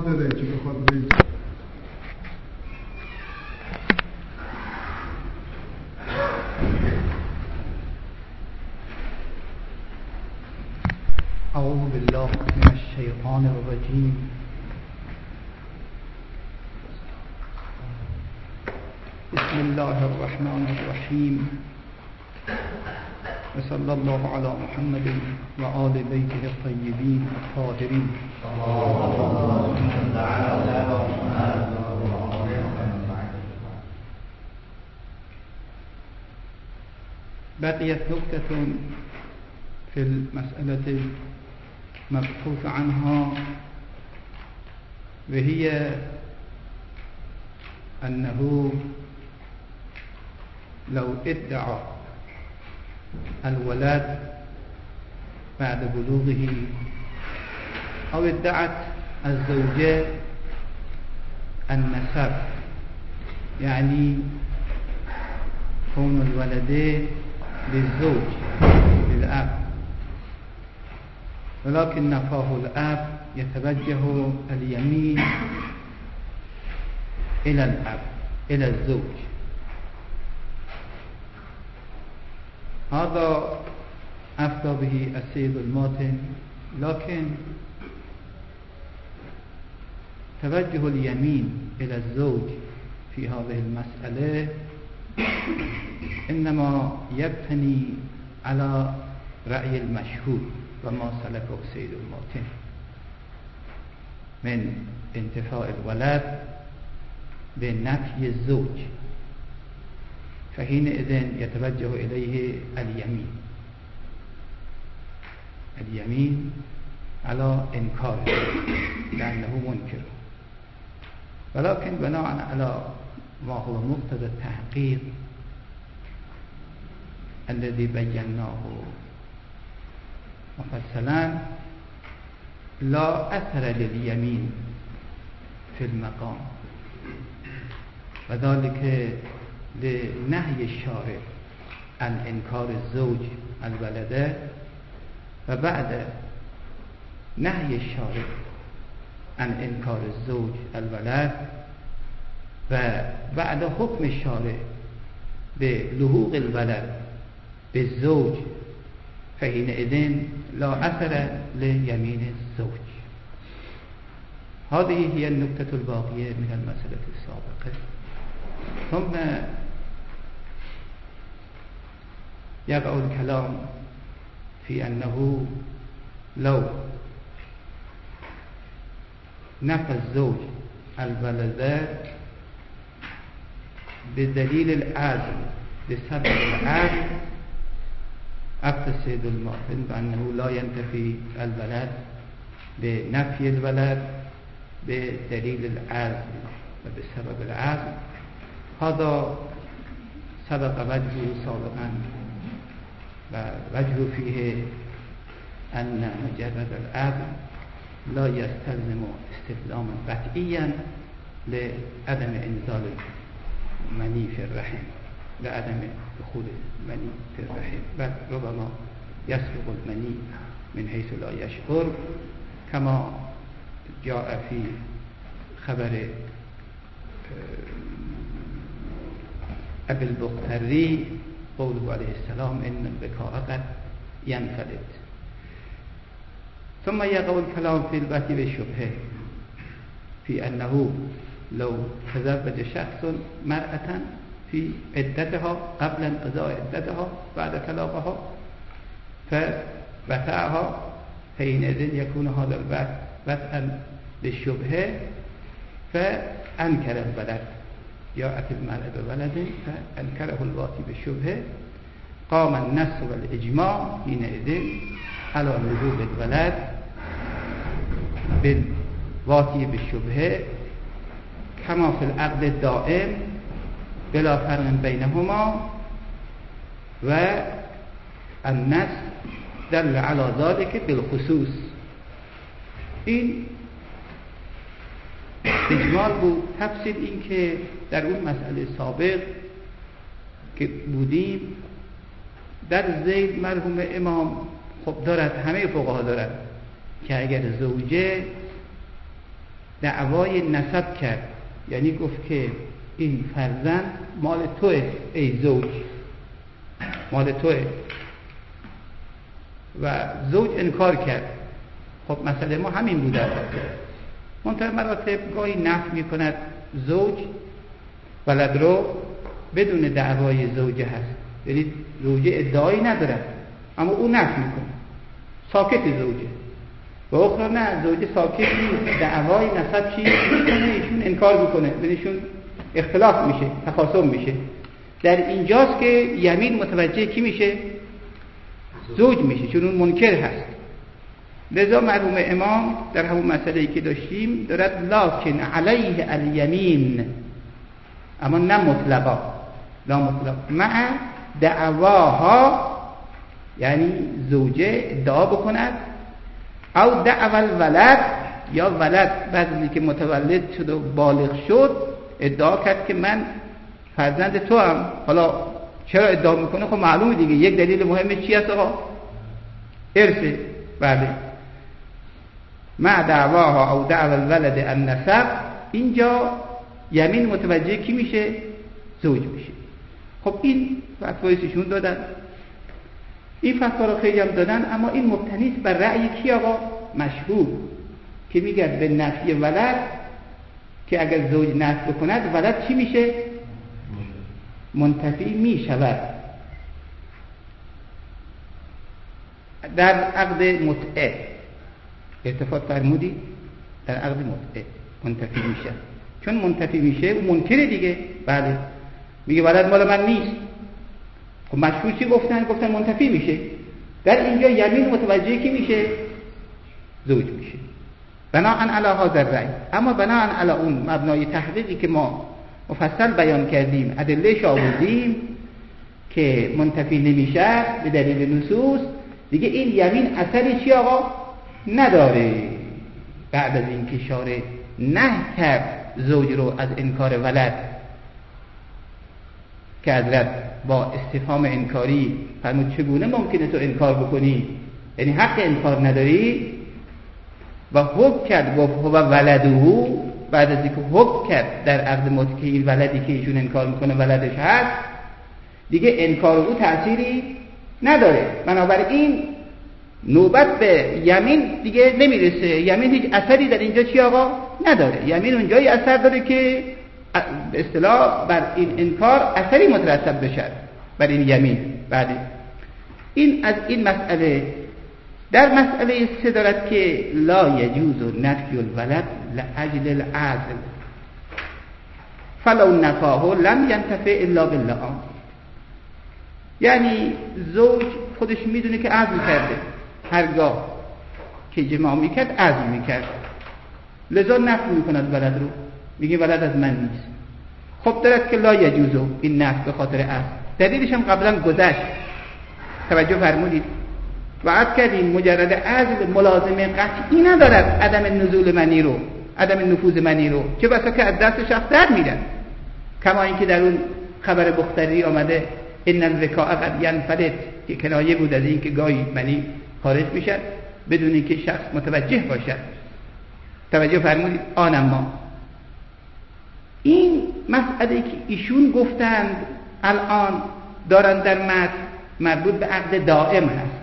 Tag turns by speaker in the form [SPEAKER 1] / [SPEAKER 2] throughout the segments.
[SPEAKER 1] نداره که بخواد بگه.
[SPEAKER 2] اعوذ بالله من الشیطان الرجیم. بسم الله الرحمن الرحیم و صلی الله علی محمد و آل بیته الطیبین الطاهرین. بقيت نكتة في المسألة مبحوث عنها، وهي أنه لو ادعى الولد بعد بلوغه أو ادعت الزوجة النسب، يعني كون الولد للزوج للأب، ولكن نفاه الأب يتوجه اليمين إلى الأب إلى الزوج. هذا أفتى به السيد الماتن، لكن توجه اليمين إلى الزوج في هذه المسألة إنما يبتني على رأي المشهور وما سلكه السيد الماتن من انتفاء الولد بنفي الزوج، فحينئذ يتوجه إليه اليمين على إنكاره لأنه منكر. ولكن بناء على ما هو مقتضى التحقيق الذي بيناه مفصلا، لا أثر لليمين في المقام، وذلك لنهي الشارع عن إنكار الزوج الولد، وبعد نهي الشارع عن إنكار الزوج الولد وبعد حكم الشارع بلحوق الولد بالزوج، فحينئذ لا أثر ليمين الزوج. هذه هي النقطة الباقية من المسألة السابقة. ثم يقع الكلام في أنه لو نفى الزوج الولد بدليل العزل بسبب العزل، أفتى السيد الماتن بأنه لا ينتفي الولد بنفي الولد بدليل العزل وبسبب العزل. هذا سبق وجهه سابقا، ووجه فيه أن مجرد العزل لا يستلزم استسلاما قطعيا لعدم إنزال المني في الرحم، لعدم دخول المني في الرحم، بل ربما يسبق المني من حيث لا يشعر، كما جاء في خبر أبي البختري قوله عليه السلام إن البكاء قد ينفلت. ثم يقع الكلام في البحث بالشبهة في أنه لو تزوج شخص مرأة في عدتها قبل انقضاء عدتها بعد طلاقها فبتعها، حينئذ يكون هذا البحث بحثا بالشبهة، فأنكر الولد. جاءت المرأة بولد فأنكره الواتي بالشبهة، قام النص والإجماع حينئذ على وجود الولد بالواتي بالشبهة كما في العقد الدائم بلا فرق بينهما، والنص دل على ذلك بالخصوص. این اجمال بود. تفسیر این که در اون مسئله سابق که بودیم در زید مرحوم امام خب دارد، همه فقها دارد که اگر زوجه دعوای نسب کرد، یعنی گفت که این فرزند مال توه ای زوج، مال توه، و زوج انکار کرد. خب مسئله ما همین بوده. منتهی مراتب گاهی نفی میکند زوج ولد رو بدون دعوای زوجه هست، یعنی زوجه ادعایی ندارد اما او نفی میکنه، ساکت زوجه. و اخرى نه، زوجه ساکت نیست، دعوای نسب چی میکنه؟ ایشون انکار میکنه، بینشون اختلاف میشه، تخاصم میشه. در اینجاست که یمین متوجه کی میشه؟ زوج میشه، چون اون منکر هست. لذا مرحوم امام در همون مسئله‌ای که داشتیم دارد لکن علیه الیمین، اما نه مطلقا، لا مطلق، مع دعواها، یعنی زوجه ادعا بکند، او دعوا الولد، یا ولد بعد که متولد شد و بالغ شد ادعا کرد که من فرزند تو هم. حالا چرا ادعا میکنه؟ خب معلومه دیگه، یک دلیل مهمه چی هست آقا؟ ارثه. بله، مع دعواها او دعوا الولد النسب، اینجا یمین متوجه کی میشه؟ زوج میشه. خب این فتوایشون دادن، این فتوا رو خیلی هم دادن، اما این مبتنی است بر رأی کی آقا؟ مشهور، که میگه به نفی ولد، که اگر زوج نفی بکند ولد چی میشه؟ منتفی میشود. در عقد متعه اتفاق فرمودی، در عقد متعه منتفی میشه، چون منتفی میشه او منکره دیگه. بله، میگه ولد مال من نیست. خب مشهور چی گفتن؟ گفتن منتفی میشه. در اینجا یمین متوجه کی میشه؟ زوج میشه. بناءً علی هذا الرأی. اما بناءً علی اون مبنای تحقیقی که ما مفصل بیان کردیم، ادله‌اش آوردیم که منتفی نمیشه به دلیل نصوص، دیگه این یمین اثری چی آقا؟ نداره. بعد از اینکه شارع نه کرد زوج رو از انکار ولد، که حضرت با استفهام انکاری فرمود چگونه ممکنه تو انکار بکنی، یعنی حق انکار نداری، و حکم کرد گفت هو ولده، بعد از اینکه حکم کرد در عقد متعه این ولدی که ایشون انکار میکنه ولدش هست، دیگه انکار او تأثیری نداره. بنابراین نوبت به یمین دیگه نمیرسه. یمین هیچ اثری در اینجا چی آقا؟ نداره. یمین اونجایی اثر داره که به اصطلاح بر این انکار اثری مترتب بشه بر این یمین. بعد این از این مسئله. در مسئله 3 دارد که لا یجوز نفی الولد لاجل العزل فلو نفاه لم ینتفع الا باللعان. یعنی زوج خودش میدونه که عزل کرده، هرگاه که جماع میکرد عزل میکرد، لذا نفی میکند ولد رو، میگه ولد از من نیست. خب دارد که لا یجوزو، این نفی به خاطر عزل. دلیلش هم قبلا گذشت، توجه فرمودید. وعد کردیم مجرد عزل ملازمه قطعی ندارد عدم نزول منی رو، عدم نفوذ منی رو، چه بسا که از دست شخص در میرن. کما اینکه در اون خبر بختری آمده ان الوکاء قد ینفلت، که کنایه بود از این که گاهی منی خارج میشد بدون اینکه شخص متوجه باشد. توجه فرمودید. آنما این مسئله که ایشون گفتند الان دارن در متن مربوط به عقد دائم هست.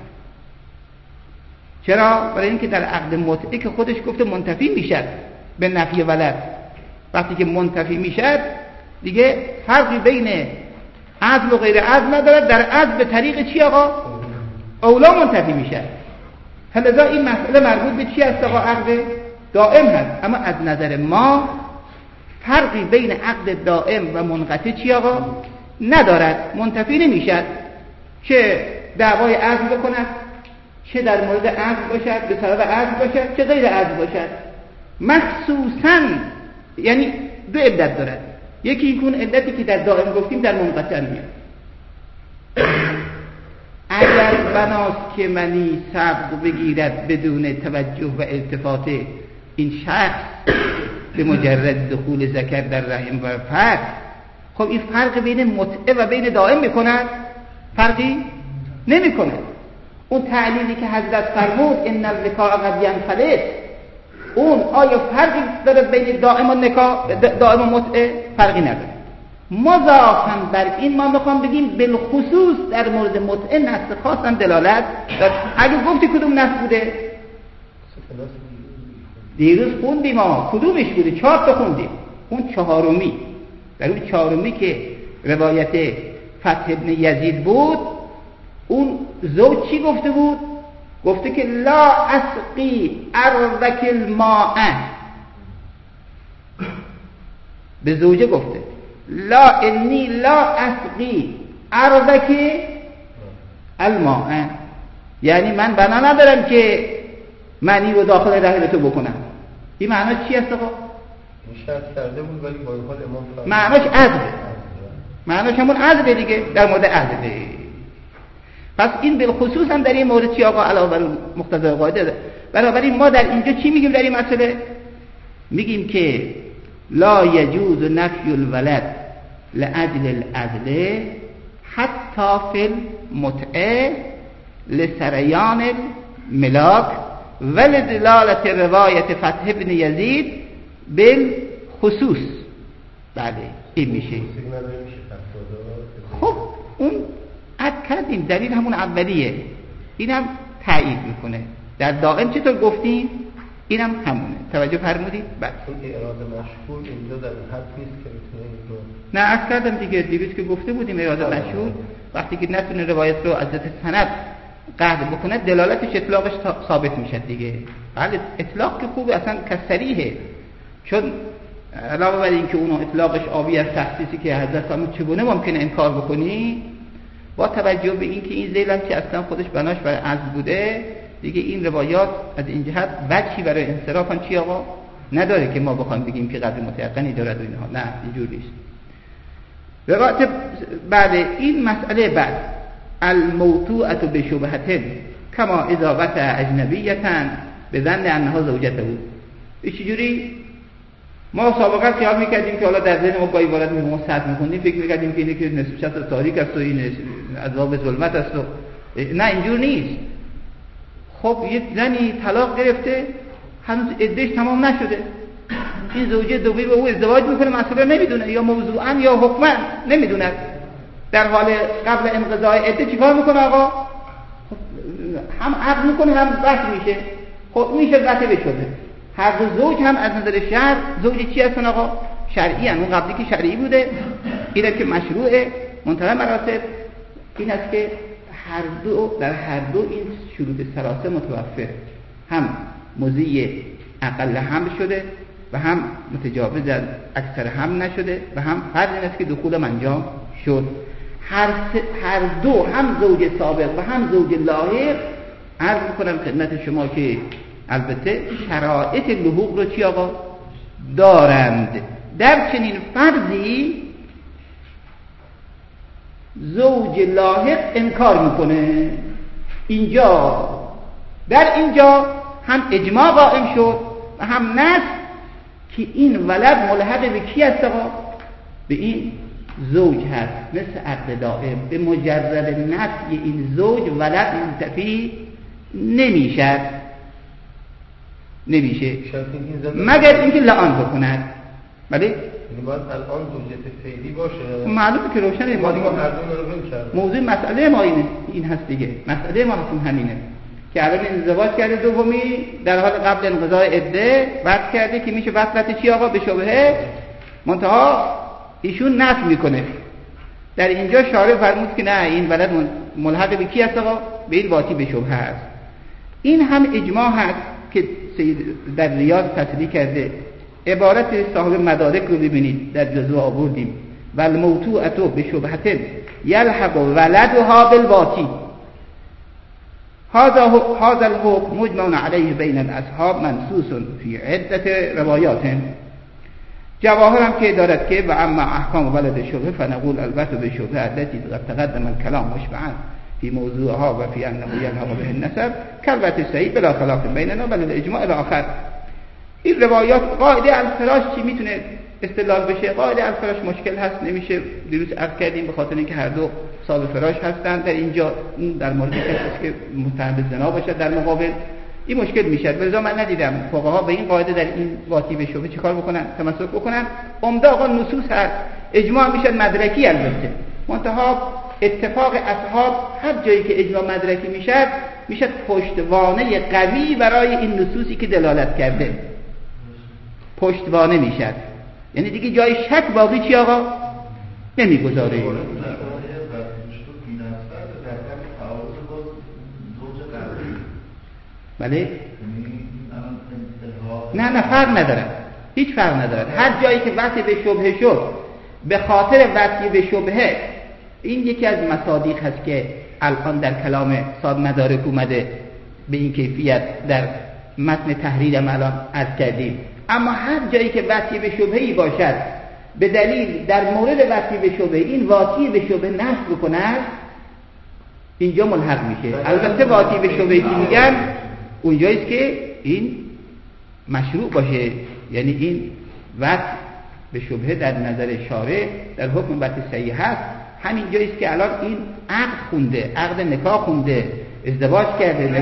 [SPEAKER 2] چرا؟ برای اینکه در عقد متعه که خودش گفته منتفی میشد به نفی ولد، وقتی که منتفی میشد دیگه فرقی بین عدل و غیر عدل ندارد. در عدل به طریق چی آقا؟ اولا منتفی میشد. لذا این مسئله مربوط به چی است آقا؟ عقد دائم هست. اما از نظر ما فرقی بین عقد دائم و منقطع چی آقا؟ ندارد، منتفی نمیشد. چه دعوای عدل بکند، چه در مورد عدل باشد، به سبب عدل باشد، چه غیر عدل باشد. مخصوصاً یعنی 2 علت دارد. یکی این علتی که در دائم گفتیم در منقطع میاد. اگر بناست که منی سبق بگیرد بدون توجه و التفات این شخص به مجرد دخول ذکر در رحم و فرد، خب این فرق بین متعه و بین دائم میکند؟ فرقی نمیکند. اون تعلیلی که حضرت فرمود ان الوکاء قد ینفلت، اون آیا فرقی داره بین دائم و نکاح دائم و متعه؟ فرقی نداره. مضافاً بر این ما میخوام بگیم بالخصوص در مورد متعه نص خاص هم دلالت داره. اگه گفتی کدوم نص بوده؟ دیروز خوندیم ما کدومش بوده؟ 4 تا خوندیم. اون چهارمی، در اون چهارمی که روایت فتح ابن یزید بود، اون زوج چی گفته بود؟ گفته که لا اسقی ارضک الماء، به زوجه گفته لا انی لا اسقی ارضک الماء، یعنی من بنا ندارم که منی رو داخل رحم تو بکنم. این معنی چی است آقا؟
[SPEAKER 1] شرط کرده بود ولی با این حال امام فرمود
[SPEAKER 2] معناش عزله، معناش همون عزله دیگه، در مورد عزله. پس این بالخصوص هم در این مورد چی آقا علاوه بر مقتضای قاعده ده. بنابراین ما در اینجا چی میگیم در این مسئله؟ میگیم که لا یجوز نفی الولد لاجل العزله حتی فی المتعه لسریان الملاک ولدلالت روایت فتح ابن یزید بالخصوص. بله این میشه. خب اون عد کردیم، دلیل همون اولیه، اینم تایید میکنه. در دائم چطور گفتیم؟ اینم همونه. توجه فرمودید؟ بله.
[SPEAKER 1] این اراده مشهور اینجا در حد نیست که میتونه
[SPEAKER 2] نه عرض کردم دیگه، دیروز که گفته بودیم اراده مشهور وقتی که نتونه روایت رو از جهت سند قطع بکنه دلالتش اطلاقش ثابت میشه دیگه. بله اطلاق که خوبه، اصلا کسریه، چون علاوه بر این که اونو اطلاقش آبی از تخصیصی که حضرت فرمود چگونه ممکنه انکار بکنی، با توجه به این که این ذیل هم که اصلا خودش بناش برای عزل بوده دیگه، این روایات از این جهت وجهی برای انصراف هم چی آقا نداره که ما بخوایم بگیم که قدر متیقنی دارد و اینها. نه اینجور نیست. روایت بعد این مسئله بعد الموطوعه بشبهه کما اذا وطع اجنبیه بظن انها زوجته بود. چجوری؟ ما سابقا خیال میکردیم که حالا در ذهن ما با عبارت ما سرد میکنیم فکر میکردیم که اینه که نصف شست تاریک است و این عذاب ظلمت است و نه اینجور نیست. خب یک زنی طلاق گرفته هنوز عدهش تمام نشده، این زوجه دومی با او ازدواج میکنه، مسئله نمیدونه یا موضوعا یا حکما نمیدونه، در حال قبل انقضای عده چیکار میکنه آقا؟ هم عقد میکنه هم وطع میشه. خب میشه وطع بشده. هر دو زوج هم از نظر شرع زوج چی هستن آقا؟ شرعی هستن. اون قبلی که شرعی بوده، اینه که مشروعه. منتهی مراتب این است که در هر دو این شروط ثلاثه متوفر، هم مضی اقل حمل شده و هم متجاوز اکثر حمل نشده و هم فرض این است که دخول انجام شد. هر دو هم زوج سابق و هم زوج لاحق عرض میکنم خدمت شما که البته شرایط لحوق رو چی آقا دارند. در چنین فرضی زوج لاحق انکار میکنه. در اینجا هم اجماع قائم شد و هم نص که این ولد ملحق به کی است آقا؟ به این زوج هست. مثل عقد دائم به مجرد نفی این زوج ولد منتفی نمیشه مگر اینکه لعان بکند. بله
[SPEAKER 1] یعنی باید الان زوجت فعلی باشه.
[SPEAKER 2] معلومه که روشنه. موضوع مسئله ما این هست دیگه. مسئله ما همینه که الان ازدواج کرده دومی در حال قبل انقضای عده وقت کرده که میشه وصلت چی آقا؟ به شبهه. منتها ایشون نفی میکنه. در اینجا شارع فرمود که نه، این ولد ملحق به کی است آقا؟ به این واقعی به شبهه است. این هم اجماع هست که در ریاض تصریح کرده. عبارت صاحب مدارک رو ببینید، در جزوه آوردیم و الموطوعه بشبهه یلحق ولدها بالواتی. هذا الحكم مجمع عليه بين الاصحاب منصوص في عده روایات. جواهر هم که دارد که و اما احکام ولد شبهه فنقول البته بشبهه التي تقدم الكلام مشبعا في موضوعها و في انه يلحق به النسب كالبت صحیح بلا خلاف بیننا بل الاجماع الاخر. این روایات قاعده الفراش چی میتونه استدلال بشه؟ قاعده الفراش مشکل هست، نمیشه. دیروز عرض کردیم به خاطر اینکه هر دو صاحب فراش هستن. در اینجا در مورد کسی که متهم به زنا باشه در مقابل این مشکل میشه. لذا من ندیدم فقها به این قاعده در این واتی به شبهه چیکار بکنن، تمسک بکنن. عمده آقا نصوص هست، اجماع میشد مدرکی، البته منتها اتفاق اصحاب هر جایی که اجماع مدرکی میشد پشتوانه قوی برای این نصوصی که دلالت کرده، پشتوانه میشد. یعنی دیگه جای شک باقی چی آقا نمیگذاره. بله نه فرق نداره، هیچ فرق نداره. هر جایی که وقتی به شبهه شد به خاطر وقتی به شبهه، این یکی از مصادیق هست که الان در کلام صاد مدارک اومده به این کیفیت، در متن تحریر الان عرض کردیم. اما هر جایی که وقتی به شبهه‌ای باشد به دلیل در مورد وقتی به شبهه این واقعی به شبهه نصب کند، اینجا ملحق میشه. البته واقعی به شبهه‌ای که میگن اونجاییست که این مشروع باشه، یعنی این وقت به شبهه در نظر شارع در حکم وقت صحیح هست. همین جاییست که الان این عقد خونده، عقد نکاح خونده، ازدواج کرده،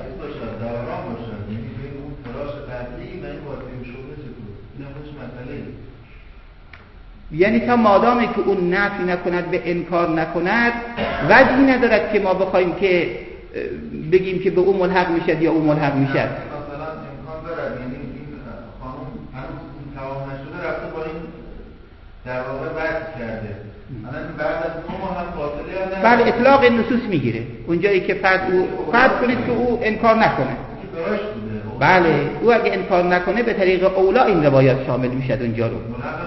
[SPEAKER 2] یعنی تا مادامی که اون نفی نکند به انکار نکند وجهی ندارد که ما بخوایم که بگیم که به اون ملحق میشد یا اون ملحق میشد.
[SPEAKER 3] مثلا امکان دارد یعنی این خانم هنوز تمام نشده رفته با این در واقع وقت کرده، الان بعد از 9 ماه هم فاصله نداره.
[SPEAKER 2] بله اطلاق نصوص میگیره اونجایی که فرض کنید که او انکار نکنه. بله او اگه انکار نکنه به طریق اولا این روایات شامل میشد اونجا رو.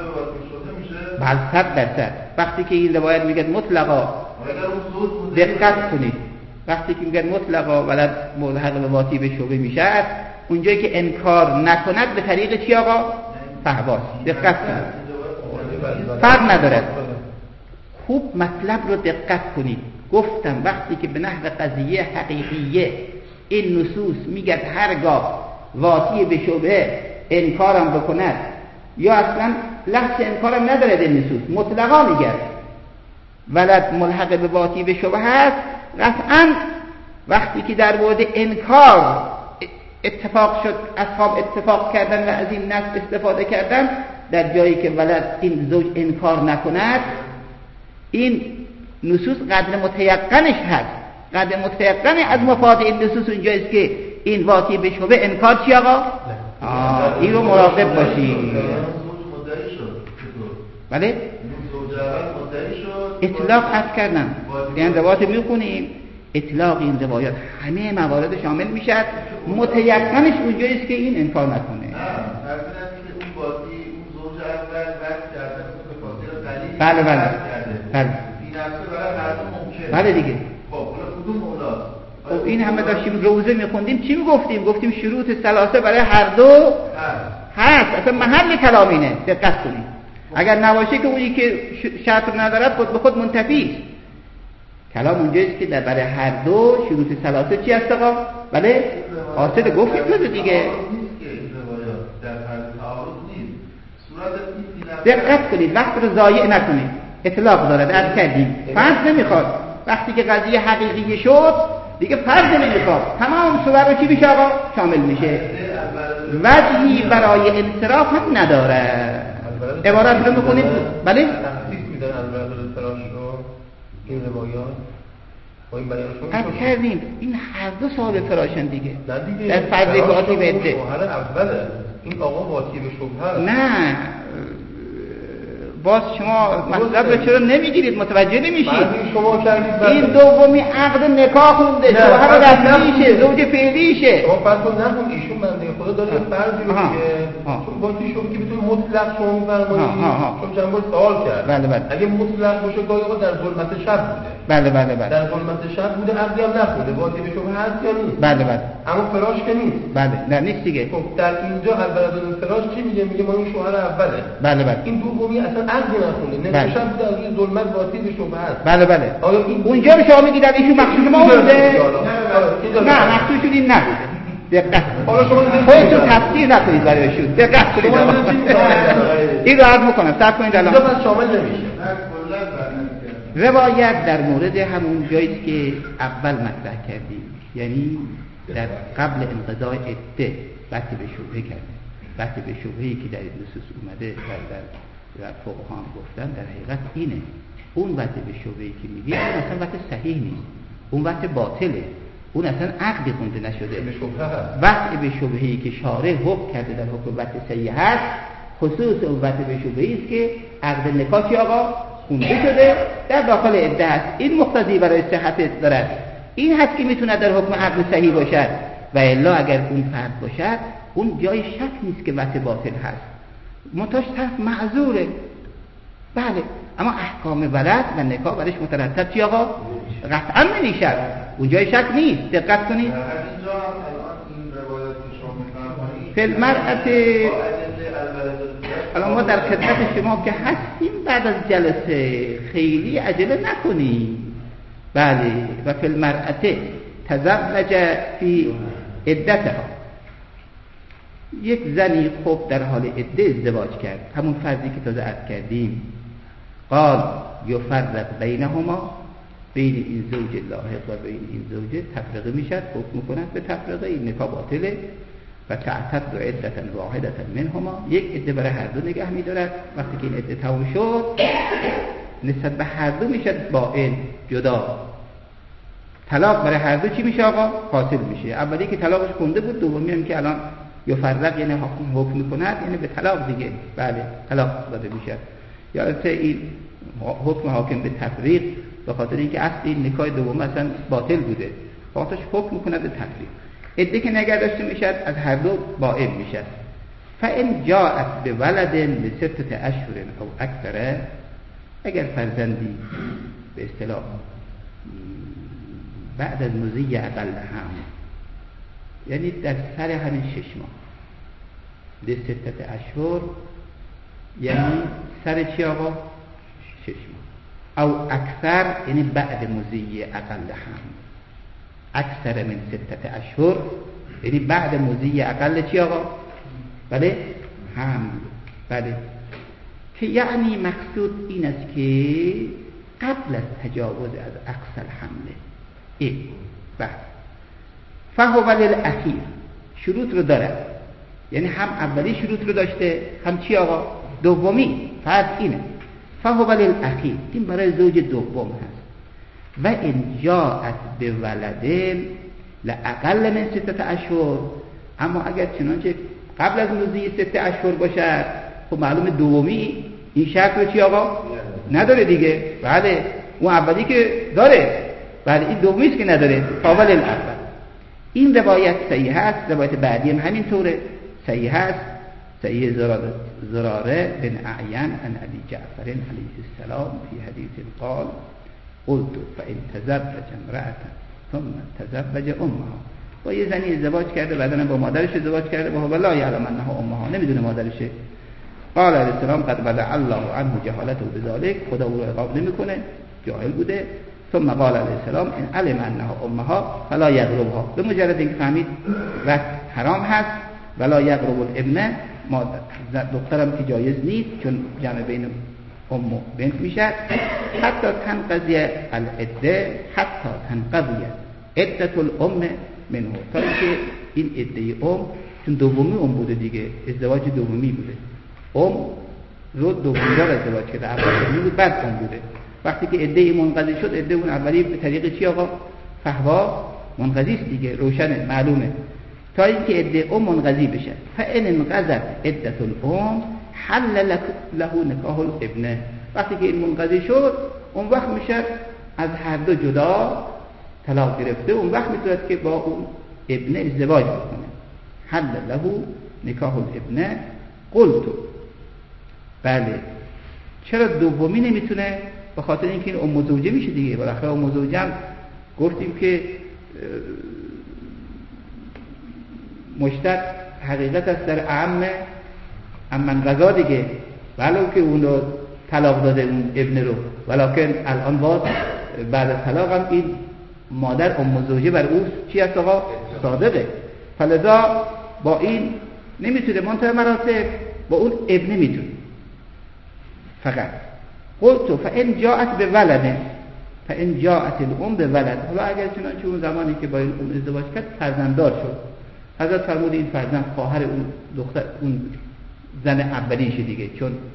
[SPEAKER 2] بله 100%. وقتی که این روایت میگه مطلقا دقت کنید، وقتی که میگن مطلقا ولد ملحق به واقعی به شبهه میشد، اونجایی که انکار نکند به طریق چی آقا؟ فحواس. دقت کنید، فرق نداره. خوب مطلب رو دقت کنید. گفتم وقتی که به نحو قضیه حقیقیه این نصوص میگه هرگاه واقعی به شبهه انکارم بکند یا اصلا لفظ انکارم نداره این نصوص، مطلقا میگه ولد ملحق به واقعی به شبهه هست، قطعا وقتی که در مورد انکار اتفاق شد، اصحاب اتفاق کردن و از این نص استفاده کردن، در جایی که ولد این زوج انکار نکند، این نصوص قدر متیقنش هست. قدر متیقن از مفاد این نصوص اونجاییست که این واقعی به شبهه انکار چی آقا؟ این رو مراقب باشید. بله؟ اطلاق عرض کردم این روایات میخونیم، اطلاق این روایات همه موارد شامل میشد، متیقنش اونجاییست که این انکار نکنه. بله بله بله بله دیگه. خب این همه داشتیم روزه میخوندیم چی میگفتیم؟ گفتیم شروط ثلاثه برای هر دو هست، اصلا محل کلام اینه. دقت کنید اگر نباشه که اونی که شرط رو ندارد خود به خود منتفی. کلام اونجاست که برای هر دو شروط ثلاثه چی هست آقا؟ بله حاصل گفتیم تو دیگه. دقت کنید وقت رو ضایع نکنید. اطلاق دارد عرض کردیم، فرض نمیخواد. وقتی که قضیه حقیقی شد دیگه فرض نمیخواد، تمام صور رو چی میشه آقا؟ شامل میشه. وجهی برای انصراف هم نداره. عبارت رو میکنید بله؟
[SPEAKER 1] تخصیص میدن البرد الفراش رو این روایات با این بیانشون
[SPEAKER 2] عرض کردیم این هر دو صاحب فراشن دیگه در فرض کاتی به عده.
[SPEAKER 1] شوهر اوله این آقا واقعی به شبهه
[SPEAKER 2] نه باز شما مطلب رو چرا نمیگیرید؟ متوجه نمیشید. این دومی عقد نکاح خونده، شوهر رسمیشه، زوج فعلیشه.
[SPEAKER 1] شما فرض کن نخون ایشون بنده خدا داره یه فرضی رو میگه، چون با توی شما که بتون مطلق شما میفرمایید، چون چند بار سوال کرد.
[SPEAKER 2] بله بله.
[SPEAKER 1] اگه مطلق باشه گاهی اوقات در ظلمت شب بوده.
[SPEAKER 2] بله بله بله.
[SPEAKER 1] در ظلمت شب بوده، عقدی هم نخونده، واقعی به شبهه هست یا نیست؟
[SPEAKER 2] بله بله.
[SPEAKER 1] اما فراش که نیست.
[SPEAKER 2] بله نه نیست دیگه.
[SPEAKER 1] خب در اینجا البرد الفراش چی میگه؟ میگه ما این شوهر اوله.
[SPEAKER 2] بله بله.
[SPEAKER 1] این دومی اصلا عقد نخونده، نمیشه بوده از روی ظلمت واقعی به شبهه هست.
[SPEAKER 2] بله بله.
[SPEAKER 1] آیا این
[SPEAKER 2] اونجا رو شما میگید ایشون مخصوص ما بوده؟ نه مخصوص این نبوده. دقت.
[SPEAKER 1] حالا شما
[SPEAKER 2] خودتون تفسیر نکنید برای ایشون. دقت کنید. این رو عرض میکنم. صبر کنید الان.
[SPEAKER 1] اینجا بس شامل نمیشه.
[SPEAKER 2] روایت در مورد همون جاییست که اول مطرح کردیم، یعنی در قبل انقضای عده وقتی به شبهه کرده، وقتی به شبهه‌ای که در این نصوص اومده در فقها هم گفتن در حقیقت اینه. اون وقتی به شبهه‌ای که میگه اون اصلا وقت صحیح نیست، اون وقت باطله، اون اصلا عقدی خونده نشده. وقتی به شبهه‌ای که شارع حکم کرده در حکم وقت صحیح هست، خصوص اون وقت به شبهه‌ای است که عقد نکاح چی آقا خونده شده در داخل عده هست. این مقتضی برای صحت دارد. این هست که میتونه در حکم عقد صحیح باشد و الا اگر اون فرد باشد اون جای شک نیست که وقت باطل هست، منتهاش طرف معذوره. بله، اما احکام ولد و نکاح برش مترتب چی آقا؟ قطعا نمیشه، اون جای شک نیست. دقت کنید فی المرأة. الان ما در خدمت شما که هستیم، بعد از جلسه خیلی عجله نکنیم. بله، و فی المرأة تزوج فی عدتها. یک زنی خوب در حال عده ازدواج کرد، همون فرضی که تازه عرض کردیم. قال یفرق بینهما، بین این زوج لاحق و بین این زوجه تفرقه میشد، حکم میکنند به تفرقه، این نکاح باطله. و تعتد عدتا واحدتا منهما، یک عده برای هر دو نگه میدارد. وقتی که این عده تمام شد نسبت به هر دو میشد باین، جدا. طلاق برای هر دو چی میشه آقا؟ حاصل میشه. اولی که طلاقش خونده بود، دومی هم که الان یفرق یعنی حکم میکند، یعنی به طلاق دیگه. بله، طلاق داده میشه. یادته این حکم حاکم به تفریق به خاطر اینکه اصل این نکاح دوم اصلا باطل بوده، خاطرش حکم میکند به تفریق. عده که نگه داشته میشد از هر دو باین میشد. فان جاءت بولد لستة اشهر او اکثر، اگر فرزندی به اصطلاح بعد از مضی اقل هم، یعنی در سر همین 6 ماه، لستة اشهر یعنی سر چی آقا؟ 6 ماه. او اکثر یعنی بعد مضی اقل هم، اکثر من 6 اشهر یعنی بعد مضی اقل چی آقا؟ بله، حمل. بله، که یعنی مقصود این است که قبل از تجاوز از اقصى الحمل. این بله، فهو للاخیر، شروط رو داره، یعنی هم اولی شروط رو داشته، هم چی آقا؟ دومی. فرض اینه فهو للاخیر، این برای زوج دوم هست. و ان جاءت بولد لاقل من 6 اشهر، اما اگر چنانچه قبل از مضی 6 اشهر باشد، خب معلومه دومی این شرط رو چی آقا؟ نداره دیگه. بله، اون اولی که داره، بله این دومی است که نداره. فاول الاول. این روایت صحیح هست، روایت بعدی هم همینطوره صحیح هست. صحیح زراره بن اعین عن ابی جعفر علیه السلام فی حدیث قال قلت فإن تزوج امرأة ثم تزوج امها. با یه زنی ازدواج کرده، بعداً با مادرش ازدواج کرده، و هو لا یعلم انها امها، نمیدونه مادرشه. قال علیه السلام قد بدع الله عنه جهالته بذلك، خدا او رو عقاب نمیکنه، جاهل بوده. ثم قال علیه السلام ان علم انها امها فلا یقربها، به مجرد اینکه فهمید و حرام هست، ولا یقرب الابن، دخترم که جایز نیست چون جمع بین ام و بنت میشه. حتی تنقضی العده، حتی تنقضی عدة الام منه، تا اینکه این عده ام، چون دومی ام بوده دیگه، ازدواج دومی بوده، ام رو دومی را ازدواج کرده، اولی بود بعد ام بوده. وقتی که عده منقضی شد، عده اون اولی به طریق چی آقا؟ فهوا منقضی است دیگه، روشنه معلومه. تا اینکه عده ام منقضی بشه. فان انقضت عدة الام حل له نکاح الابن، وقتی که این منقضی شد اون وقت میشه از هر دو جدا طلاق گرفته، اون وقت میتونه که با اون ابن ازدواج بکنه. حل له نکاح الابن. قلت بله، چرا دومی نمیتونه؟ به خاطر اینکه این ام زوجه میشه دیگه. بالاخره ام زوجه هم گفتیم که مشتق حقیقت است در اعم من قضا دیگه، ولو که اون رو طلاق داده اون ابن رو، ولکن الان باز بعد از طلاق هم این مادر ام زوجه بر او چی است آقا؟ صادقه. فلذا با این نمیتونه، منتهی مراتب با اون ابن میتونه فقط. قلت فان جاءت بولد، فان جاءت الام به ولد، حالا اگر چنانچه اون زمانی که با این ام ازدواج کرد فرزنددار شد، حضرت فرمود این فرزند خواهر اون دختر اون زن اولیشه دیگه،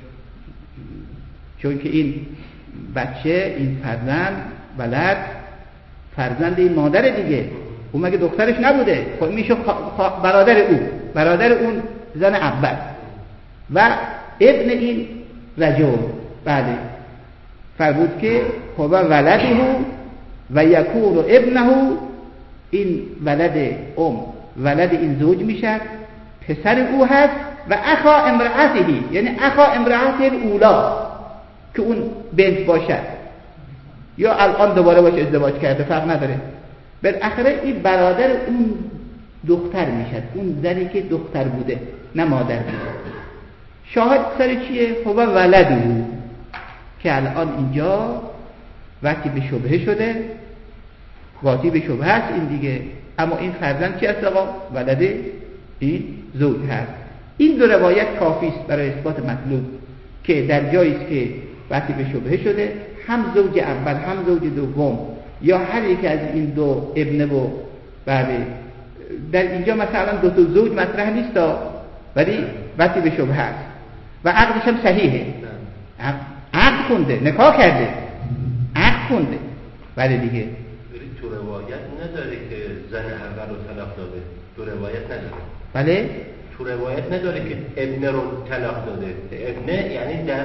[SPEAKER 2] چون که این بچه، این فرزند ولد فرزند این مادر دیگه، اون مگه دخترش نبوده، خب میشه برادر اون زن اول و ابن این رجل. بله فرمود که هو ولده و یکون ابنه، این ولد ولد این زوج میشد، پسر او هست و اخا امرأته، یعنی اخا امرأته اولا که اون بنت باشد یا الان دوباره باشه ازدواج کرده فرق نداره، بالاخره این برادر اون دختر میشد، اون زنی که دختر بوده نه مادر بوده. شاهد سر چیه؟ هو ولده که الان اینجا وقتی به شبهه شده، واقعی به شبهه هست این دیگه، اما این فرزند چی است آقا؟ ولد این زوج هست. این دو روایت کافی است برای اثبات مطلوب که در جایی است که وقتی به شبهه شده هم زوج اول هم زوج دوم یا هر یک از این دو ابنه و بله در اینجا مثلا دو تا زوج مطرح نیست ولی وقتی به شبهه هست و عقدش هم صحیحه، عقد خونده، نکاح کرده، عقد خونده. بله دیگه
[SPEAKER 4] تو روایت نداره که زن اول رو طلاق داده، تو روایت نداره.
[SPEAKER 2] بله
[SPEAKER 4] تو روایت نداره که ابن رو طلاق داده، ابن یعنی در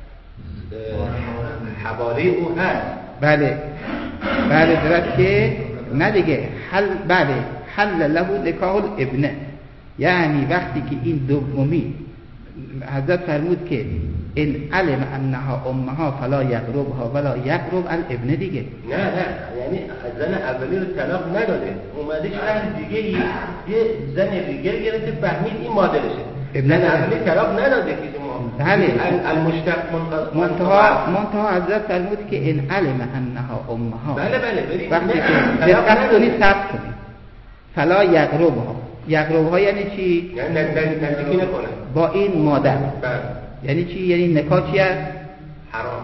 [SPEAKER 4] حواله او هست.
[SPEAKER 2] بله درست که نه دیگه حل له نکاح الابن، یعنی وقتی که این دومی حضرت فرمود که ان علم انها امها فلا یقربها ولا یقرب الابن دیگه.
[SPEAKER 4] نه یعنی زن اولی رو طلاق نداده، اومده شهر دیگه یه زن دیگه گرفته، فهمید این مادرشه. زن اولی طلاق نداده که
[SPEAKER 2] بله
[SPEAKER 4] المشتق
[SPEAKER 2] منتها حضرت فرمود که ان علم انها امها.
[SPEAKER 4] بله
[SPEAKER 2] وقتی که دقت کنید ثبت کنید فلا یقربها یعنی چی؟
[SPEAKER 4] یعنی نزدیکی نکنه
[SPEAKER 2] با این مادر.
[SPEAKER 4] بله
[SPEAKER 2] یعنی چی؟ یعنی نکاح چی است؟
[SPEAKER 4] حرام.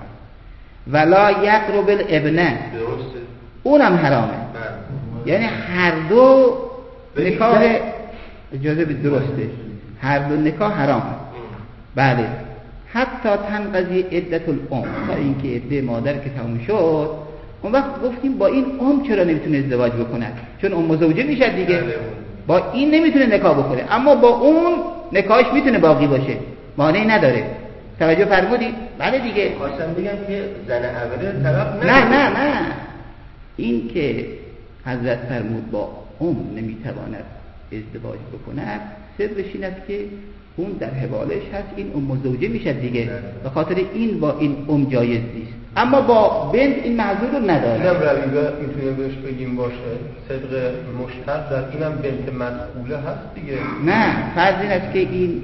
[SPEAKER 2] ولا یقرب الابن،
[SPEAKER 4] درسته،
[SPEAKER 2] اونم حرامه. یعنی هر دو نکاح اجازه به درسته، هر دو نکاح حرامه. بله حتی تنقضی عدت الام، تا اینکه عده مادر که تموم شد اون وقت گفتیم با این چرا نمیتونه ازدواج بکنه؟ چون ام زوجه میشه دیگه، با این نمیتونه نکاح بکنه، اما با اون نکاحش میتونه باقی باشه، مانعی نداره. توجه فرمودید؟ بله دیگه.
[SPEAKER 4] خواستم بگم که زن اولی طلاق
[SPEAKER 2] نه این که حضرت فرمود با نمیتواند ازدواج بکند، سرش این است که اون در حوالش هست، این ام زوجه میشه دیگه، به خاطر این با این جایز نیست، اما با بنت این معذور رو نداره.
[SPEAKER 1] اینم رویبه میتونیم بهش بگیم باشه صدق مشتق در اینم بنت مسئوله هست دیگه.
[SPEAKER 2] نه فرض این است که این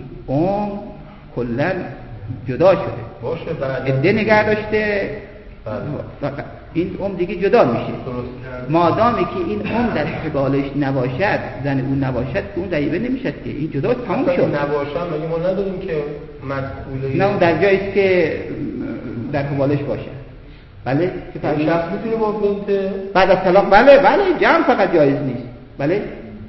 [SPEAKER 2] کلا جدا شده
[SPEAKER 1] باشه، بعد
[SPEAKER 2] عده نگه داشته، این دیگه جدا میشه. مادامی که این در حبالش نباشد، زن اون نباشد، که اون ضعیفه نمیشد که این جدا تموم شد.
[SPEAKER 1] نباشم مگه ما نداریم که مسئوله؟
[SPEAKER 2] نه اون در جایی است که در حبالش باشه. بله که
[SPEAKER 1] شخص میتونه با بنت
[SPEAKER 2] بعد از طلاق بله جمع فقط جایز نیست. بله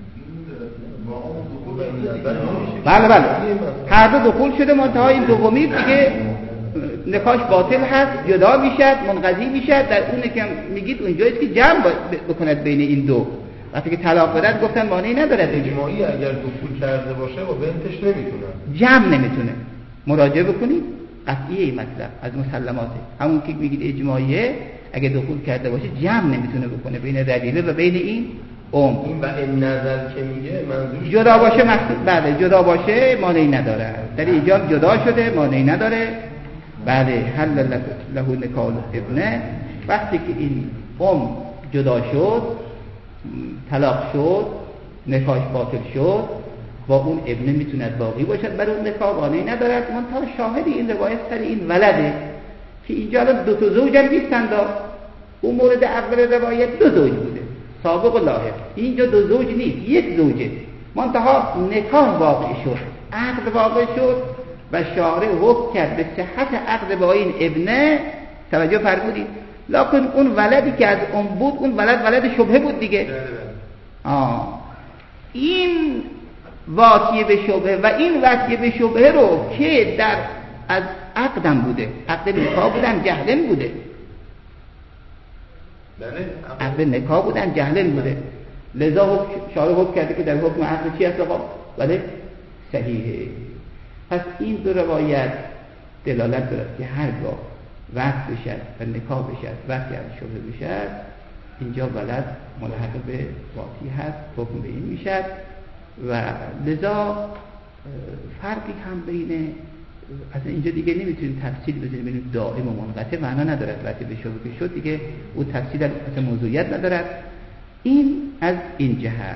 [SPEAKER 2] هر دو دخول شده، منتها این دومی دیگه نکاحش باطل هست، جدا میشد، منقضی میشد. در اون که میگید اونجاییست که جمع بکند بین این دو. وقتی که طلاق بدن گفتن مانعی نداره.
[SPEAKER 1] اجماعی اگر دخول کرده باشه با بنتش نمیتونه،
[SPEAKER 2] جمع نمیتونه. مراجعه بکنید، قطعیه این مطلب از مسلماته. همون که میگید اجماعیه، اگه دخول کرده باشه جمع نمیتونه بکنه بین رجیله و بین این
[SPEAKER 1] این و این نظر که میگه منظورش
[SPEAKER 2] جدا باشه مقصود. بله جدا باشه مانعی نداره، در ایجاب جدا شده مانعی نداره. بله حل له نکاح الابن، وقتی که این جدا شد، طلاق شد، نکاحش باطل شد، با اون ابن میتوند باقی باشد، برای اون نکاح مانعی ندارد. منتها شاهد این روایت سر این ولده که اینجا دو تا زوج هم نیستند. اون مورد اول روایت دو زوج بوده، سابق و لاحق. اینجا دو زوج نیست، یک زوجه. منتها نکاح واقع شد، عقد واقع شد و شارع حکم کرد به صحت عقد با این ابنه. توجه فرمودید؟ لکن اون ولدی که از اون بود، اون ولد شبهه بود دیگه. این واقعی به شبهه و این واقعی به شبهه رو که در از عقدم بوده، عقد نکاح بودن، جهلن بوده. عقد نکاح بودن، جهلن بوده. لذا شارع حکم کرده که در حکم عقد چی هست آقا؟ ولی صحیحه. پس این دو روایت دلالت دارد که هرگاه وقت بشد و نکاح بشد، وقتی از شبهه بشد، اینجا ولد ملحق به واقعی هست، حکم به این میشد. و لذا فرقی هم بین از اینجا دیگه نمیتونیم تفصیل بزنیم بین دائم و منقطع، معنا ندارد. وقتی به شبهه شد دیگه اون تفصیل اصلا موضوعیت ندارد. این از این جهت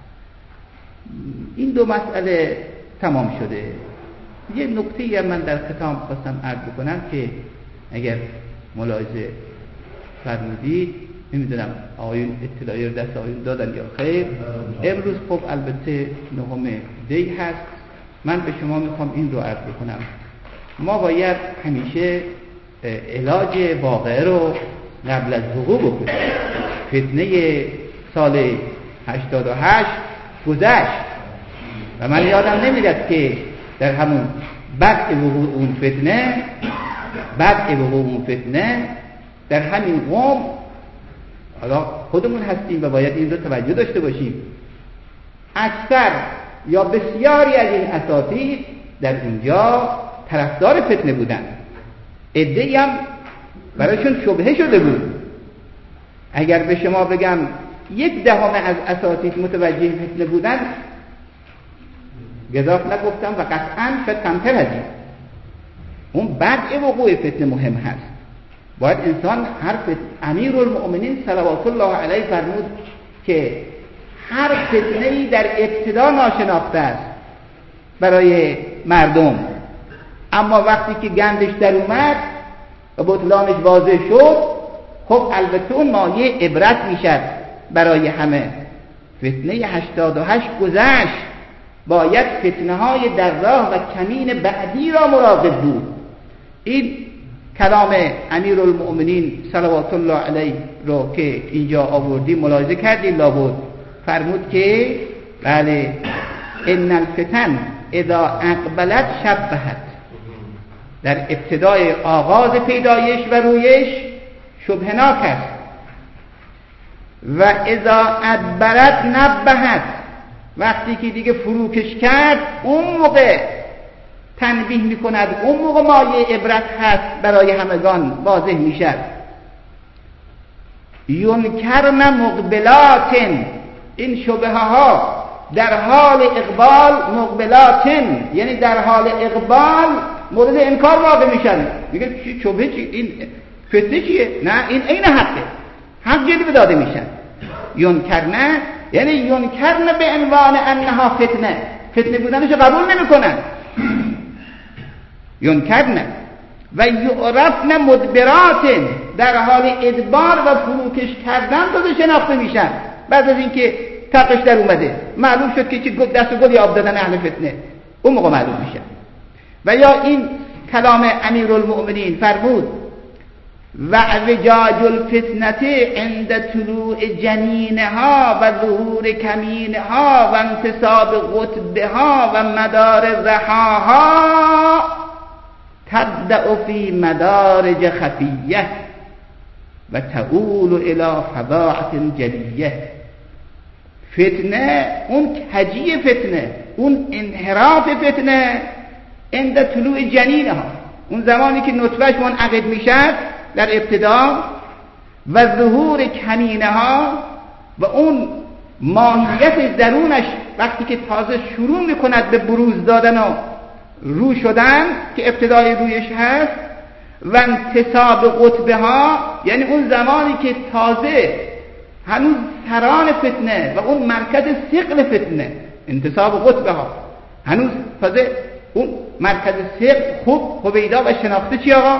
[SPEAKER 2] این دو مسئله تمام شده. یه نکته‌ای من در ختام خواستم عرض بکنم که اگر ملاحظه فرمودید، نمیدونم آقایون اطلاعی رو دست آقایون دادن یا خیر. امروز خب البته 9 دی هست. من به شما میخوام این رو عرض بکنم. ما باید همیشه علاج واقعه رو قبل از وقوع بکنیم. فتنه سال 88 گذشت و من یادم نمیاد که در همون بعد وقوع اون فتنه در همین قوم، حالا خودمون هستیم و باید این رو توجه داشته باشیم، اکثر یا بسیاری از این اساتید در اونجا طرفدار فتنه بودن. عده‌ای هم برایشون شبهه شده بود. اگر به شما بگم 1/10 از اساتید متوجه فتنه بودن، گذاف نگفتم و قطعاً شاید کمتر از این. اون بعد وقوع فتنه مهم هست. باید انسان امیرالمؤمنین صلوات الله علیه فرمود که هر فتنه‌ای در ابتدا ناشناخته است برای مردم، اما وقتی که گندش در اومد و بطلانش واضح شد، خب البته اون مایه عبرت میشد برای همه. فتنه 88 گذشت، باید فتنه های در راه و کمین بعدی را مراقب بود. این کلام امیرالمؤمنین صلوات الله علیه رو که اینجا آوردیم ملاحظه کردیم. لابد فرمود که بله ان الفتن اذا اقبلت شبهت، در ابتدای آغاز پیدایش و رویش شبهناک است، و اذا ادبرت نبهت، وقتی که دیگه فروکش کرد اون موقع تنبیه میکند، اون موقع مایه عبرت هست برای همگان واضح میشد. ینکرن مقبلات، این شبهه ها در حال اقبال، مقبلاتن یعنی در حال اقبال مورد انکار واقع میشن. میگه شبهه چی؟ این فتنه چیه؟ نه این عین حقه، حق جلوه داده میشن. ینکرن یعنی ینکرن به عنوان انها فتنه، فتنه بودنش قبول نمیکنن. ینکرن و یعرفن مدبرات، در حال ادبار و فروکش کردن تازه شناخته میشن. بعد از اینکه تقش در اومده معلوم شد که چی دست و گلی آب دادن اهل فتنه، اون موقع معلوم میشه. و یا این کلام امیرالمؤمنین فرمود و اعوجاج الفتنه عند طلوع جنینها و ظهور کمینها و انتصاب قطبها و مدار رحاها تبدأ فی مدارج خفیه و تؤول الی فضاعت جلیه. فتنه، اون کجی فتنه، اون انحراف فتنه عند طلوع جنینها، اون زمانی که نطفهش منعقد میشد در ابتدا، و ظهور کمینها و اون ماهیت درونش وقتی که تازه شروع میکند به بروز دادن و رو شدن که ابتدای رویش هست، و انتصاب قطبه ها یعنی اون زمانی که تازه هنوز سران فتنه و اون مرکز ثقل فتنه، انتصاب قطبه ها هنوز تازه اون مرکز ثقل خوب هویدا و شناخته چی آقا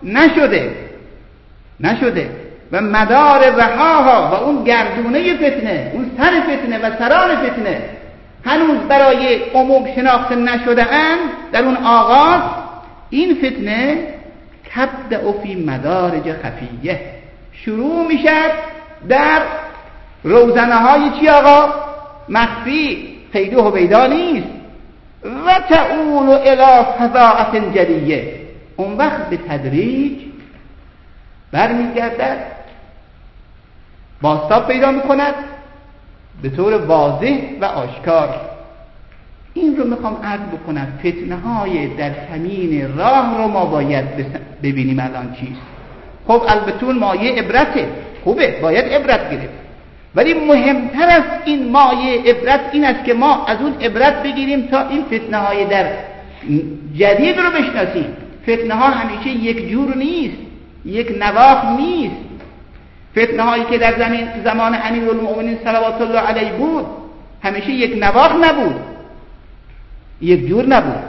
[SPEAKER 2] نشده و مدار رحاها و اون گردونه فتنه، اون سر فتنه و سران فتنه هنوز برای عموم شناخته نشده اند. در اون آغاز این فتنه تبدأ فی مدارج خفیه، شروع میشد در روزنه های چی آقا؟ مخفی، خیلی هویدا نیست. و تئول الی فضاعت جلیه، اون وقت به تدریج برمیگردد، بازتاب پیدا میکند به طور واضح و آشکار. این رو میخوام عرض بکنم، فتنه های در کمین راه رو ما باید ببینیم الان چیست. خب البته مایه عبرته، خوبه، باید عبرت گرفت، ولی مهمتر از این مایه عبرت این است که ما از اون عبرت بگیریم تا این فتنه های در جدید رو بشناسیم. فتنه ها همیشه یک جور نیست، یک نواخ نیست. فتنه هایی که در زمان امیرالمؤمنین صلوات الله علیه بود همیشه یک نواخ نبود، یک جور نبود.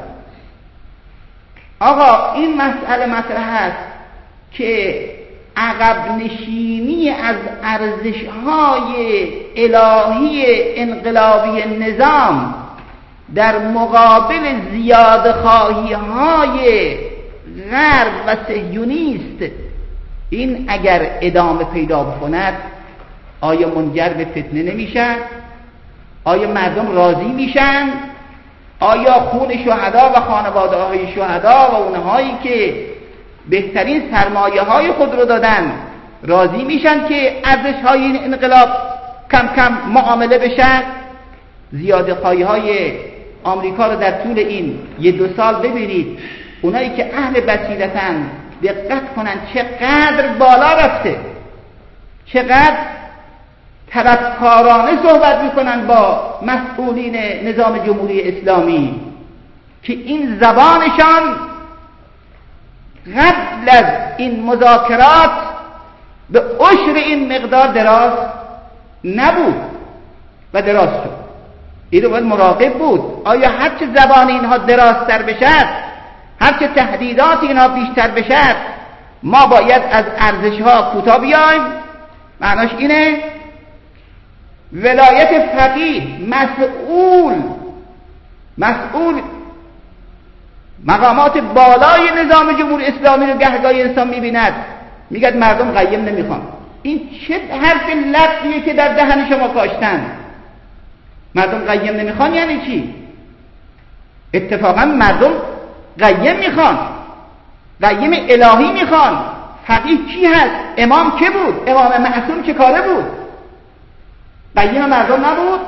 [SPEAKER 2] آقا این مسئله مطرح است که عقب نشینی از ارزش‌های الهی انقلابی نظام در مقابل زیادخواهی‌های غرب و صهیونیست، این اگر ادامه پیدا بکند آیا منجر به فتنه نمیشن؟ آیا مردم راضی میشن؟ آیا خون شهدا و خانواده‌های شهدا و اونهایی که بهترین سرمایه های خود رو دادن راضی میشن که ارزش های این انقلاب کم کم معامله بشن؟ زیاده خواهی های آمریکا رو در طول این 1-2 سال ببینید، اونایی که اهل بصیرتن دقت کنن چقدر بالا رفته، چقدر طلبکارانه صحبت میکنن با مسئولین نظام جمهوری اسلامی که این زبانشان قبل از این مذاکرات به عشر این مقدار دراز نبود و دراز شد. این رو باید مراقب بود. آیا هرچه زبان اینها درازتر بشد، هرچه تهدیدات اینها بیشتر بشد، ما باید از ارزش‌ها کوتاه بیایم؟ معناش اینه ولایت فقیه مسئول مقامات بالای نظام جمهوری اسلامی رو گهگاهی انسان می‌بیند میگه مردم قیم نمیخوان. این چه حرف لفظیه که در دهن شما کاشتن؟ مردم قیم نمیخوان یعنی چی؟ اتفاقا مردم قیم میخوان، قیم الهی میخوان. فقیه کی هست؟ امام که بود؟ امام معصوم چه کاره بود؟ قیم مردم نبود؟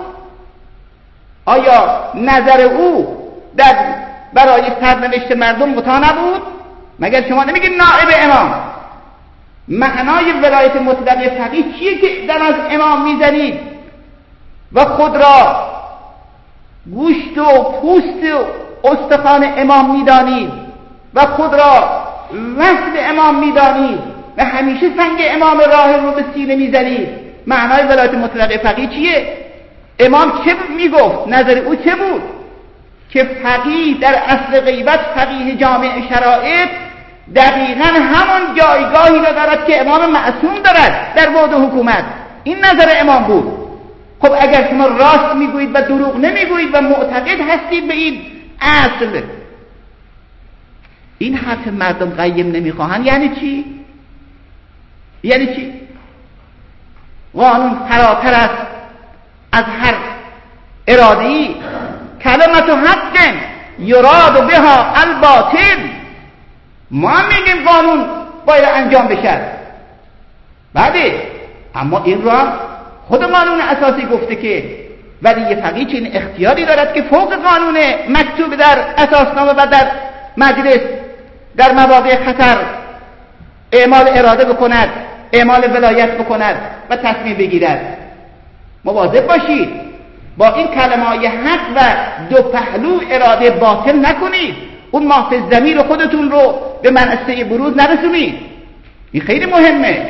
[SPEAKER 2] آیا نظر او برای سرنوشت مردم مطاع نبود؟ مگر شما نمیگید نائب امام؟ معنای ولایت مطلقه فقیه چیه که در از امام میزنید و خود را گوشت و پوست و استخوان امام میدانید و خود را وصل امام میدانید و همیشه سنگ امام راه رو به سینه میزنید؟ معنای ولایت مطلقه فقیه چیه؟ امام چه میگفت؟ نظر او چه بود؟ که فقیه در اصل غیبت، فقیه جامع شرایط دقیقاً همون جایگاهی را دارد که امام معصوم دارد در بعد حکومت. این نظر امام بود. خب اگر شما راست میگویید و دروغ نمیگویید و معتقد هستید به این اصل، این حرف مردم قیم نمیخواهند یعنی چی؟ یعنی چی؟ قانون فراتر است از هر اراده‌ای. کلمت حق یراد بها الباطل. ما میگیم قانون باید انجام بشه، بله، اما این را خود قانون اساسی گفته که ولی فقیه چنین اختیاری دارد که فوق قانون مکتوب در اساسنامه و در مجلس در مواقع خطر اعمال اراده بکند، اعمال ولایت بکند و تصمیم بگیرد. مواظب باشید با این کلمه‌های حق و دو پهلو اراده باطل نکنید، اون محفظ ضمیر خودتون رو به منصه بروز نرسونید. این خیلی مهمه.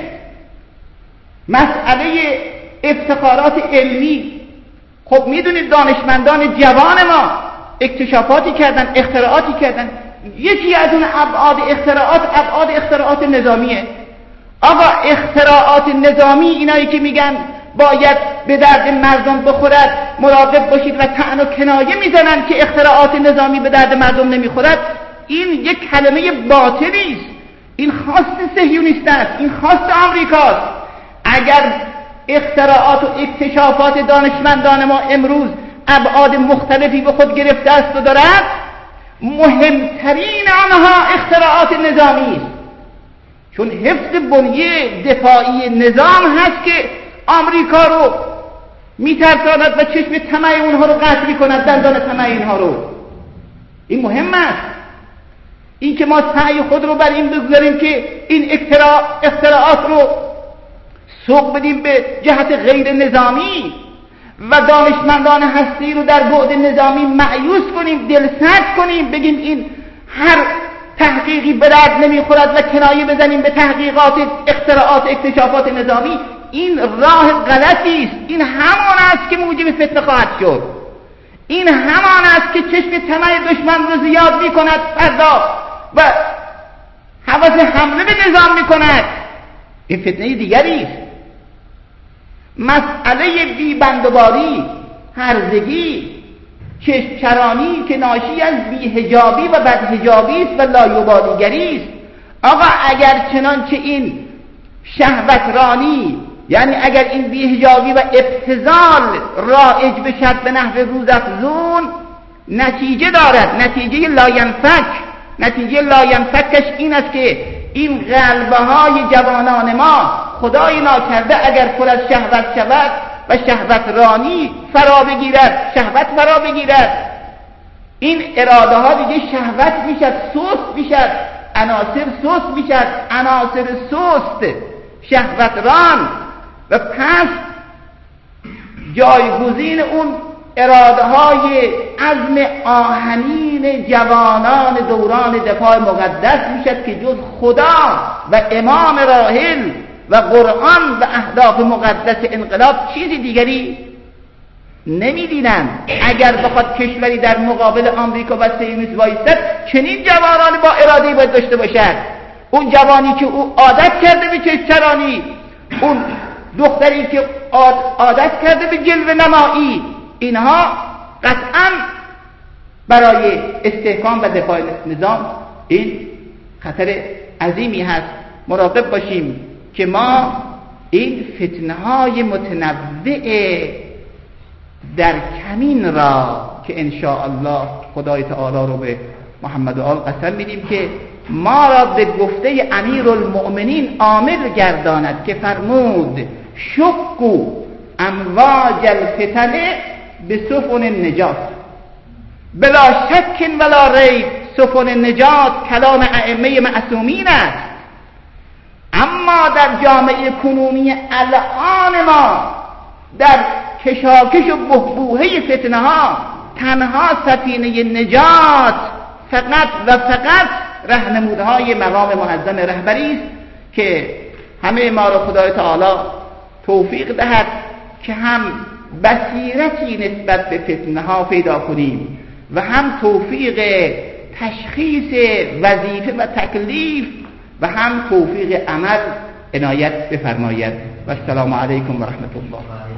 [SPEAKER 2] مسئله افتخارات علمی، خب میدونید دانشمندان جوان ما اکتشافاتی کردن، اختراعاتی کردن. یکی از اون ابعاد اختراعات نظامیه. آقا اختراعات نظامی اینایی که میگن باید به درد مردم بخورد، مراقب باشید و طعن و کنایه میزنن که اختراعات نظامی به درد مردم نمیخورد، این یک کلمه باطلی است. این خواست صهیونیست است، این خواست آمریکاست. اگر اختراعات و اکتشافات دانشمندان ما امروز ابعاد مختلفی به خود گرفته است و دارد، مهمترین آنها اختراعات نظامی است، چون حفظ بنیه دفاعی نظام هست که آمریکا رو میترساند و چشم طمع اونها رو قطع می‌کند، دندان طمع اینها رو. این مهم است، این که ما سعی خود رو بر این بگذاریم که این اختراعات رو سوق بدیم به جهت غیر نظامی و دانشمندان هستی رو در بعد نظامی مایوس کنیم، دلسرد کنیم، بگیم این هر تحقیقی به درد نمیخورد و کنایه بزنیم به تحقیقات اختراعات اکتشافات نظامی. این راه غلطی است. این همان است که موجب فتنه خواهد شد. این همان است که چشم طمع دشمن رو زیاد میکند فردا و هوس حمله به نظام میکند. این فتنه دیگری است. مسئله بیبندوباری، هرزگی، چشمچرانی که ناشی از بی‌حجابی و بدحجابی است و لایبالیگری است. آقا اگر چنانچه این شهوترانی، یعنی اگر این بی‌حجابی و ابتذال رایج بشد به نحو روزافزون، نتیجه دارد، نتیجه لاینفکش این است که این قلبه های جوانان ما خدای ناکرده اگر پر از شهوت شود و شهوترانی شهوت فرا بگیرد، این اراده ها دیگه شهوت میشد، سست میشد، عناصر سست شهوتران و پس جایگزین اون اراده های عزم آهنین جوانان دوران دفاع مقدس میشد که جز خدا و امام راحل و قرآن و اهداف مقدس انقلاب چیزی دیگری نمیدینن. اگر بخواد کشوری در مقابل آمریکا و صهیونیسم وایستد، چنین جوانانی با اراده‌ای باید داشته باشد. اون جوانی که او عادت کرده به چشمچرانی، اون دختری که عادت کرده به جلوه نمایی، اینها قطعا برای استحکام و دفاع نظام این خطر عظیمی هست. مراقب باشیم که ما این فتنه‌های متنوع در کمین را که انشاءالله خدای تعالی رو به محمد و آل قسم میدیم که ما را به گفته امیرالمؤمنین عامل گرداند که فرمود شکو امواج الفتن به سفن النجات. بلا شک ولا ریب سفن النجات کلام ائمه معصومین است. اما در جامعه کنونی الان ما در کشاکش و بحبوحه فتنه ها تنها سفینه نجات فقط و فقط راهنمودهای مقام معظم رهبری است که همه ما را خدای تعالی توفیق دهد که هم بصیرتی نسبت به فتنه ها پیدا کنیم و هم توفیق تشخیص وظیفه و تکلیف و هم توفیق عمل عنایت بفرماید. و السلام علیکم و رحمت الله.